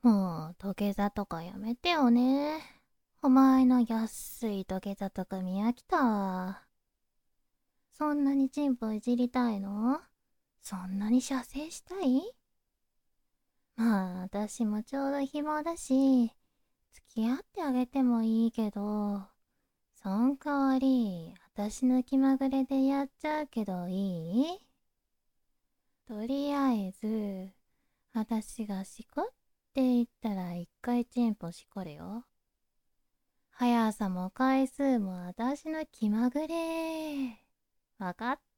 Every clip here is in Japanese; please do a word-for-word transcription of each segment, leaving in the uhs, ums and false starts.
もう土下座とかやめてよね。お前の安い土下座とか見飽きたわ。そんなにチンポいじりたいの？そんなに射精したい？まあ私もちょうど暇だし、付き合ってあげてもいいけど、そん代わり私の気まぐれでやっちゃうけどいい？とりあえず私がしこって言ったら一回チンポしこるよ。速さも回数も私の気まぐれ。わかった？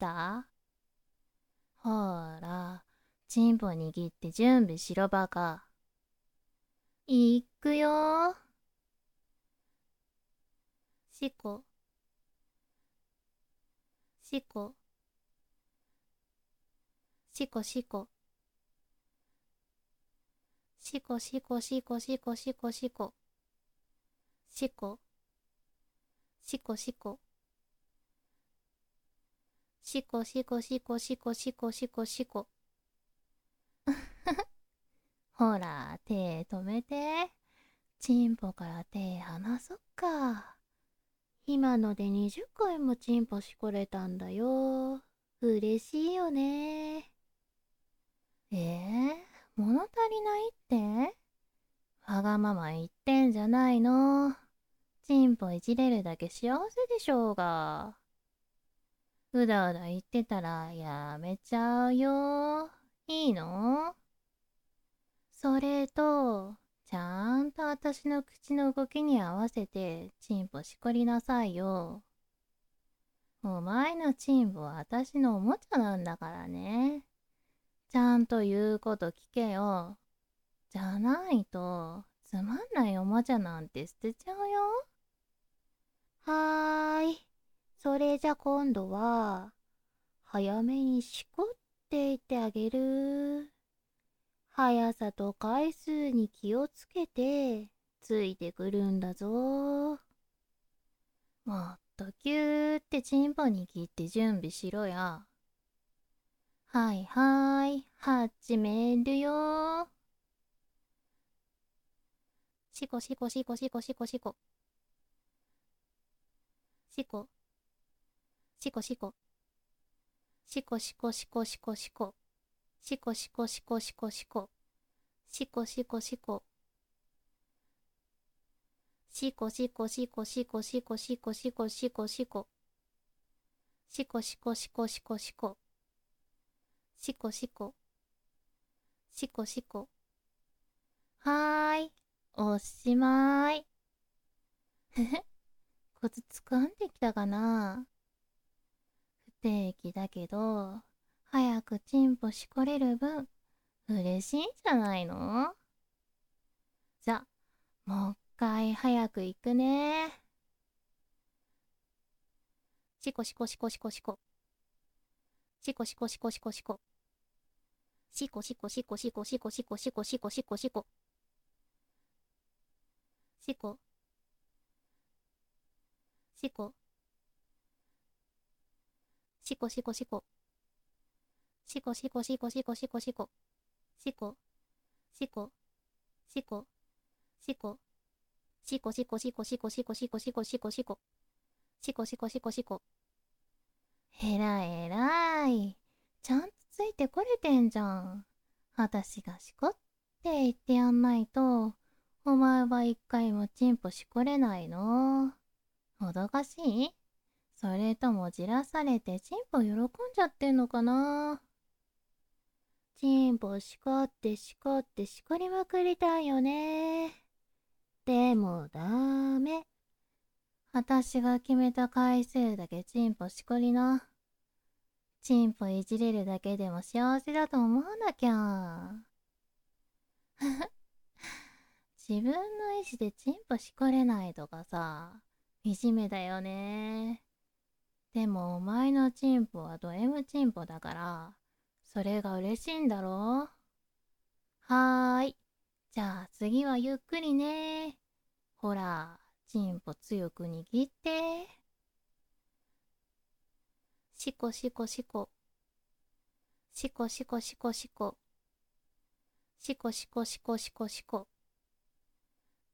ほーら、チンポ握って準備しろバカ。いくよー。しこ、しこ、しこしこ、しこしこしこしこしこしこ、しこ、しこしこ、しこしこしこしこしこしこしこ。ほら、手止めて。チンポから手離そっか。今のでにじゅっかいもチンポしこれたんだよ。嬉しいよね。えー、物足りないって？わがまま言ってんじゃないの。チンポいじれるだけ幸せでしょうが。うだうだ言ってたらやめちゃうよ。いいの？それと、ちゃんと私の口の動きに合わせてチンポしこりなさいよ。お前のチンポは私のおもちゃなんだからね。ちゃんと言うこと聞けよ。じゃないと、つまんないおもちゃなんて捨てちゃうよ。はーい。それじゃ今度は、早めにしこって言ってあげる。速さと回数に気をつけて、ついてくるんだぞ。もっとぎゅーってチンポに切って準備しろや。はいはーい、始めるよ。しこしこしこしこしこしこ。しこ、しこしこ。しこしこしこしこしこ。しこしこしこしこしこ。しこしこしこ。しこしこしこしこしこしこしこしこしこ。しこしこしこしこしこ。しこしこ。しこしこ。はーい。おしまい。ふふ。コツつかんできたかな？不定期だけど、早くチンポしこれる分、嬉しいんじゃないの？じゃ、もう一回早く行くね。しこしこしこしこしこ。しこしこしこしこしこ。しこしこしこしこしこしこしこしこしこしこ。しこ、しこ、しこしこしこ。しこしこしこしこしこしこ。しこ、しこ、しこ、しこ。しこしこしこしこしこしこしこしこしこ。しこしこしこしこ。えらいえらい。ちゃんとついてこれてんじゃん。私がしこって言ってやんないと、お前は一回もチンポしこれないの？脅かしい？それともじらされてチンポ喜んじゃってんのかな？チンポしこってしこってしこりまくりたいよね。でもダメ。私が決めた回数だけチンポしこりな。チンポいじれるだけでも幸せだと思わなきゃ。自分の意志でチンポしこれないとかさ、惨めだよね。でもお前のチンポはド M チンポだから、それが嬉しいんだろ？はーい。じゃあ次はゆっくりね。ほら、チンポ強く握って。しこしこしこ。しこしこしこしこ。しこしこしこしこしこ。